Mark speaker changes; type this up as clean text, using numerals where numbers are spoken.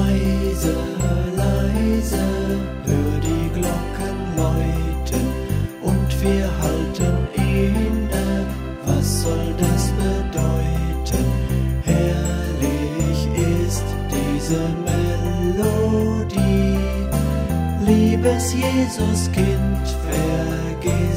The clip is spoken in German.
Speaker 1: Leise, leise, hör die Glocken läuten und wir halten inne. Was soll das bedeuten? Herrlich ist diese Melodie. Liebes Jesuskind, vergiss